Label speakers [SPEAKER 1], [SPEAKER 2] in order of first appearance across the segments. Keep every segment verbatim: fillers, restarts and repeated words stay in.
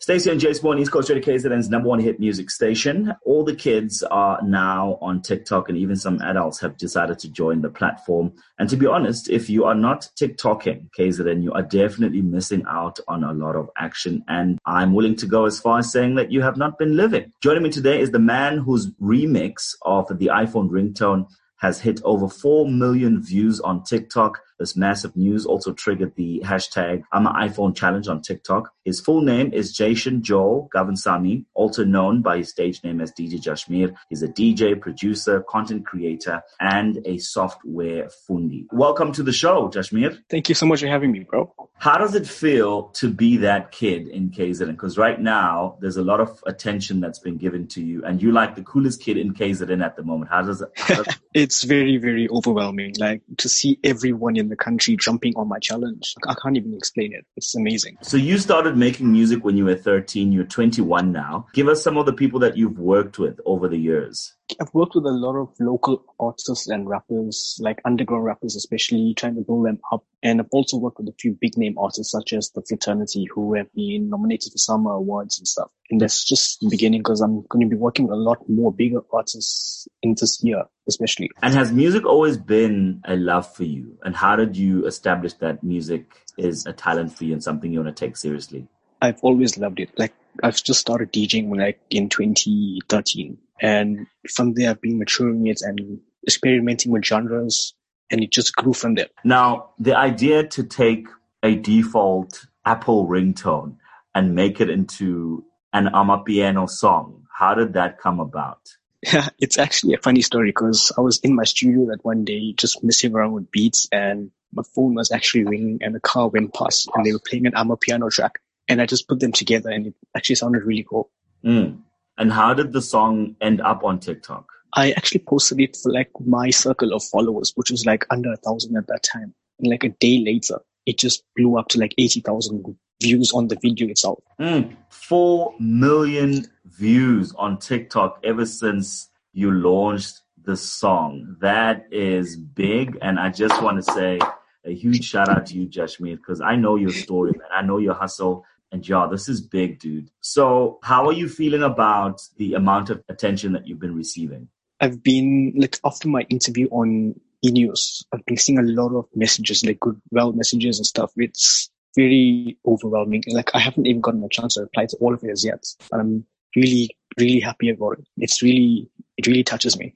[SPEAKER 1] Stacey and Jay Spawn, East Coast Radio K Z N's number one hit music station. All the kids are now on TikTok, and even some adults have decided to join the platform. And to be honest, if you are not TikToking K Z N, you are definitely missing out on a lot of action. And I'm willing to go as far as saying that you have not been living. Joining me today is the man whose remix of the iPhone ringtone has hit over four million views on TikTok. This massive news also triggered the hashtag I'm an iPhone challenge on TikTok. His full name is Jason Joel Gavansamy, also known by his stage name as D J Jashmir. He's a D J, producer, content creator, and a software fundi. Welcome to the show, Jashmir.
[SPEAKER 2] Thank you so much for having me, bro.
[SPEAKER 1] How does it feel to be that kid in K Z N? Because right now, there's a lot of attention that's been given to you, and you're like the coolest kid in K Z N at the moment. How does it? How does it-
[SPEAKER 2] It's very, very overwhelming. Like, to see everyone in the country jumping on my challenge. I can't even explain it. It's amazing.
[SPEAKER 1] So you started making music when you were thirteen. You're twenty-one now. Give us some of the people that you've worked with over the years.
[SPEAKER 2] I've worked with a lot of local artists and rappers, like underground rappers especially, trying to build them up. And I've also worked with a few big name artists such as The Fraternity, who have been nominated for summer awards and stuff. And that's just the beginning, because I'm going to be working with a lot more bigger artists in this year, especially.
[SPEAKER 1] And has music always been a love for you? And how did you establish that music is a talent for you and something you want to take seriously?
[SPEAKER 2] I've always loved it. Like, I've just started DJing when, like, in twenty thirteen. And from there, I've been maturing it and experimenting with genres, and it just grew from there.
[SPEAKER 1] Now, the idea to take a default Apple ringtone and make it into an Amapiano song, how did that come about?
[SPEAKER 2] Yeah, it's actually a funny story, because I was in my studio that one day just messing around with beats, and my phone was actually ringing and a car went past and they were playing an Amapiano track. And I just put them together and it actually sounded really cool.
[SPEAKER 1] Mm. And how did the song end up on TikTok?
[SPEAKER 2] I actually posted it for like my circle of followers, which was like under a thousand at that time. And like a day later, it just blew up to like eighty thousand views on the video itself.
[SPEAKER 1] Mm. Four million views on TikTok ever since you launched the song. That is big. And I just want to say a huge shout out to you, Jashmir, because I know your story, man. I know your hustle. And yeah, this is big, dude. So how are you feeling about the amount of attention that you've been receiving?
[SPEAKER 2] I've been, like, after my interview on E News, I've been seeing a lot of messages, like goodwill messages and stuff. It's very overwhelming. Like, I haven't even gotten a chance to reply to all of it as yet. And I'm really, really happy about it. It's really, it really touches me.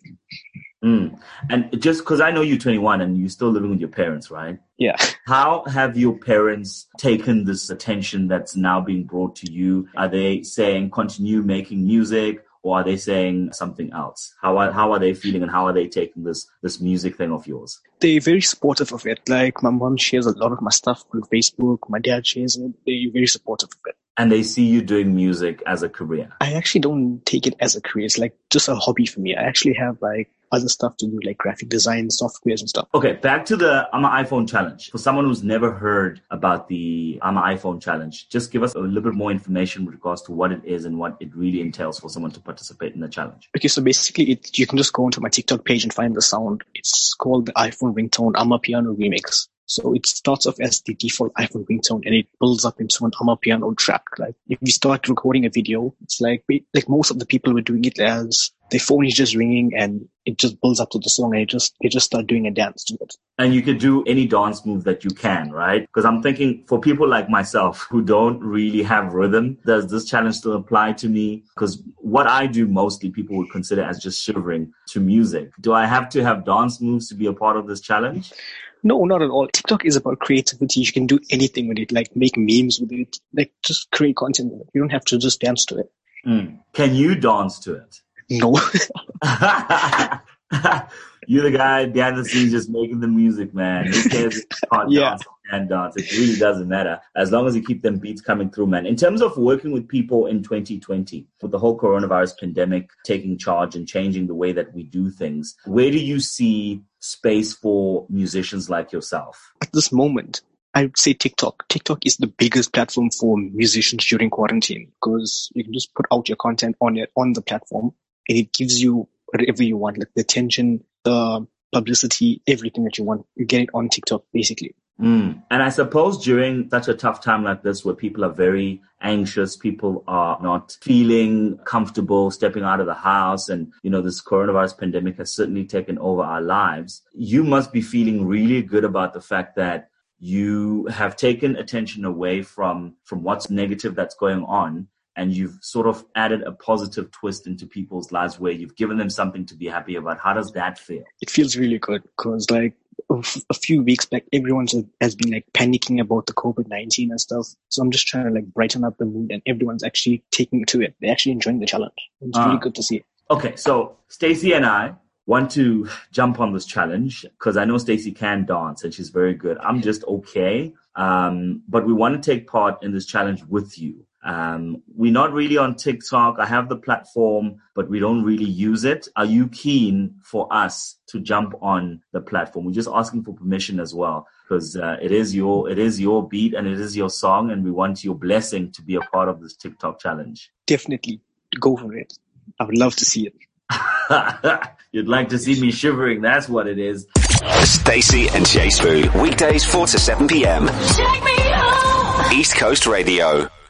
[SPEAKER 1] Mm. And just because I know you're twenty-one and you're still living with your parents, right?
[SPEAKER 2] Yeah.
[SPEAKER 1] How have your parents taken this attention that's now being brought to you? Are they saying continue making music, or are they saying something else? How are how are they feeling, and how are they taking this this music thing of yours?
[SPEAKER 2] They're very supportive of it. Like, my mom shares a lot of my stuff on Facebook. My dad shares it. They're very supportive of it.
[SPEAKER 1] And they see you doing music as a career.
[SPEAKER 2] I actually don't take it as a career. It's like just a hobby for me. I actually have like other stuff to do, like graphic design, softwares and stuff.
[SPEAKER 1] Okay, back to the I'm an iPhone challenge. For someone who's never heard about the I'm an iPhone challenge, just give us a little bit more information with regards to what it is and what it really entails for someone to participate in the challenge.
[SPEAKER 2] Okay, so basically it, you can just go onto my TikTok page and find the sound. It's called the iPhone Ringtone Amapiano Remix. So it starts off as the default iPhone ringtone and it builds up into an Amapiano track. Like, if you start recording a video, it's like, like most of the people were doing it as their phone is just ringing and it just builds up to the song and it just, they just start doing a dance to it.
[SPEAKER 1] And you could do any dance move that you can, right? Because I'm thinking for people like myself who don't really have rhythm, does this challenge still apply to me? Because what I do mostly people would consider as just shivering to music. Do I have to have dance moves to be a part of this challenge?
[SPEAKER 2] No, not at all. TikTok is about creativity. You can do anything with it, like make memes with it, like just create content with it. You don't have to just dance to it.
[SPEAKER 1] Mm. Can you dance to it?
[SPEAKER 2] No.
[SPEAKER 1] You're the guy behind the scenes just making the music, man. Who cares if you can't
[SPEAKER 2] Yeah.
[SPEAKER 1] dance or can dance? It really doesn't matter. As long as you keep them beats coming through, man. In terms of working with people in twenty twenty, with the whole coronavirus pandemic taking charge and changing the way that we do things, where do you see space for musicians like yourself?
[SPEAKER 2] At this moment, I would say TikTok. TikTok is the biggest platform for musicians during quarantine, because you can just put out your content on it, on the platform, and it gives you whatever you want, like the attention, the publicity, everything that you want. You get it on TikTok, basically.
[SPEAKER 1] Mm. And I suppose during such a tough time like this, where people are very anxious, people are not feeling comfortable stepping out of the house, and, you know, this coronavirus pandemic has certainly taken over our lives, you must be feeling really good about the fact that you have taken attention away from, from what's negative that's going on, and you've sort of added a positive twist into people's lives where you've given them something to be happy about. How does that feel? It
[SPEAKER 2] feels really good because, like, a few weeks back, everyone has been like panicking about the COVID nineteen and stuff. So I'm just trying to like brighten up the mood, and everyone's actually taking to it. They're actually enjoying the challenge. It's uh, really good to see.
[SPEAKER 1] Okay, so Stacey and I want to jump on this challenge because I know Stacey can dance and she's very good. I'm just okay. Um, but we want to take part in this challenge with you. Um, we're not really on TikTok. I have the platform, but we don't really use it. Are you keen for us to jump on the platform? We're just asking for permission as well, because uh, it is your it is your beat and it is your song, and we want your blessing to be a part of this TikTok challenge.
[SPEAKER 2] Definitely. Go for it. I would love to see it.
[SPEAKER 1] You'd like to see me shivering. That's what it is.
[SPEAKER 3] Stacey and Jay Spoo, weekdays four to seven p.m. Check me out. East Coast Radio.